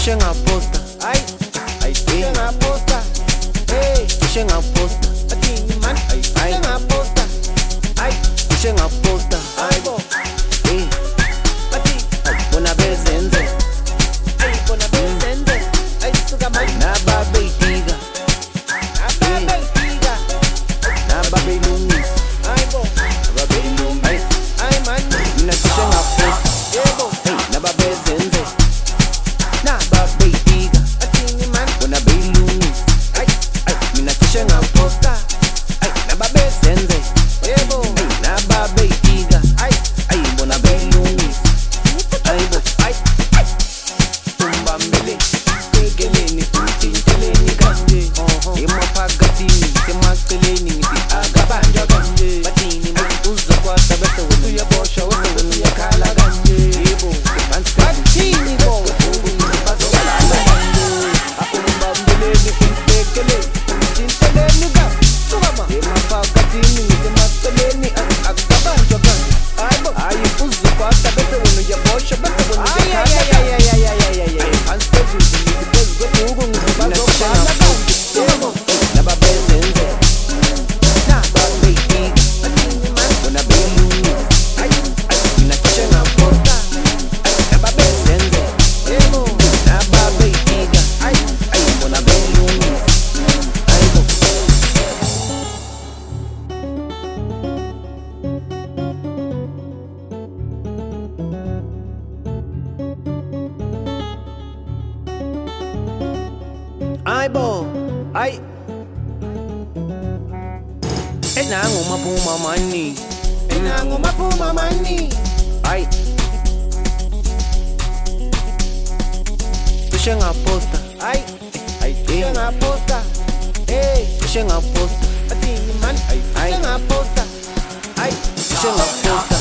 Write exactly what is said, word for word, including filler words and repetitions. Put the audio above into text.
tushe ngaposta, ay, ay, tushe ngaposta, hey, tushe ngaposta, athini man, ay, tushe ngaposta, ay, tushe ngaposta, ay bo, hey, athi, bona bezenze, ay, bona bezenze, ay, suka man, nababeyitiga, nababeyitiga, nababeyilungisa, ay bo, nababeyilungisa, ay man, mina tushe ngaposta, yebo, hey, nababezenze, nababeyitiga, athini man, bona beyilungisa, ay, ay, mina tushe ngaposta, ay, nababezenze, yebo, hey, nababeyitiga, ay, ay, bona beyilungisa, ay bo, ay, ay, tumbambele, tekeleni, uthinteleni kanje, emaphakathini, semaceleni, ngithi akabanjwa kanje, bathini uzokwata bese wena uyaboshwa, bese wena uyakhala kanje, yebo, bathini bo, bazobalala kanje, akumbambeleni, umbekeleni, uthinteleni kanje, sukama, emaphakathini, ngithi emaceleni, akabanjwa kanje, ay bo, hayi uzokwata bese wena uyaboshwa, bese wena ay, ay, uyakhala ay, ay, ay, ay, ay, ay, ay, phansi phezulu, ngithi phezu kwebhuku, ngithi bazobhala kanje, sukama, nababezenze, nababeyitiga, athini man, bona beyilungisa, ay, ay, mina tushe ngaposta, ay, nababezenze, yebo, nababeyitiga, ay, ay, bona beyilungisa, ay bo, ay bo, ay, enango maphuma mani, enango maphuma mani, ay, tushe ngaposta, ay, ay, tushe ngaposta, hey, tushe ngaposta, athini man, ay, tushe ngaposta, ay, tushe ngaposta.